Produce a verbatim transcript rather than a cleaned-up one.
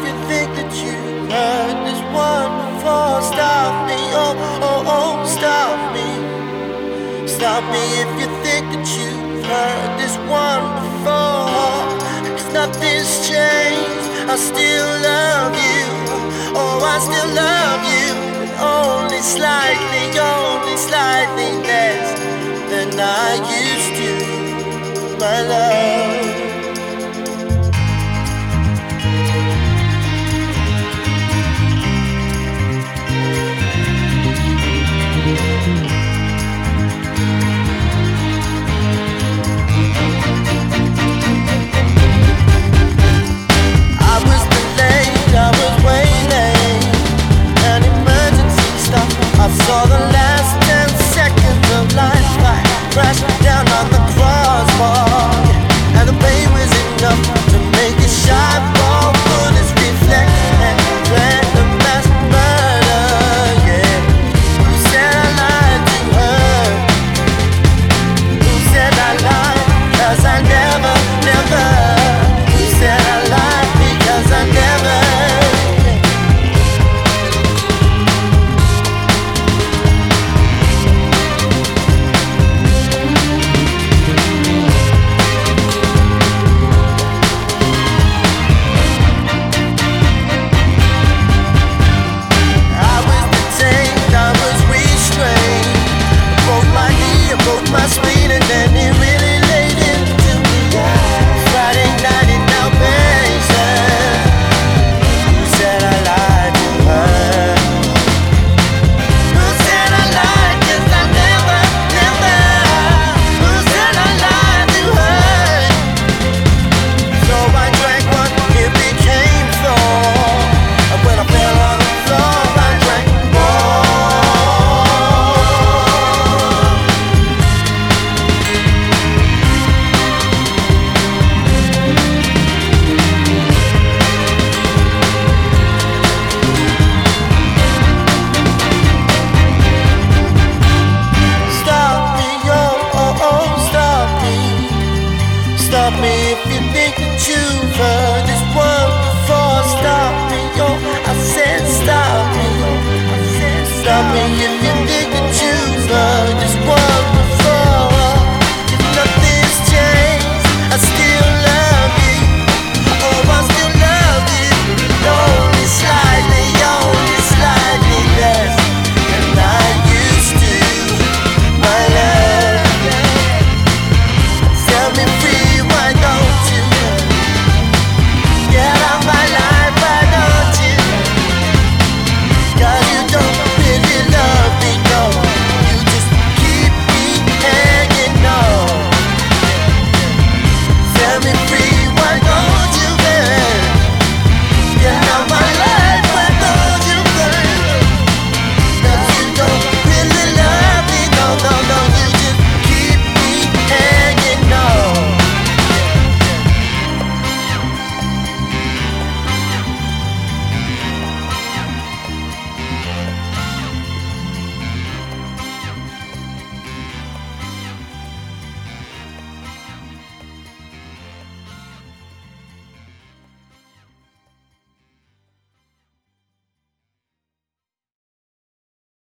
you think that you heard this one before. Stop me, oh, oh, oh, stop me. Stop me if you think that you've heard this one before. Cause nothing's changed, I still love you. Oh, I still love you, but only slightly, only slightly less than I used to, my love. I saw the last ten seconds of life fly crash down on the crossbar, and the pain was enough to make a shot ball bullets reflect and random mass murder. Yeah, who said I lied to her? Who said I lied? 'Cause I never, never. Who said I lied? Because I never. My screen and then it really laid into me. Friday night in Outpatient. Who said I lied to her? Who said I lied? 'Cause I never, never. Who said I lied to her? So I drank one, it became four. And when I fell on the floor, I drank more. Stop me if you think that you've heard this one before. Stop me, oh.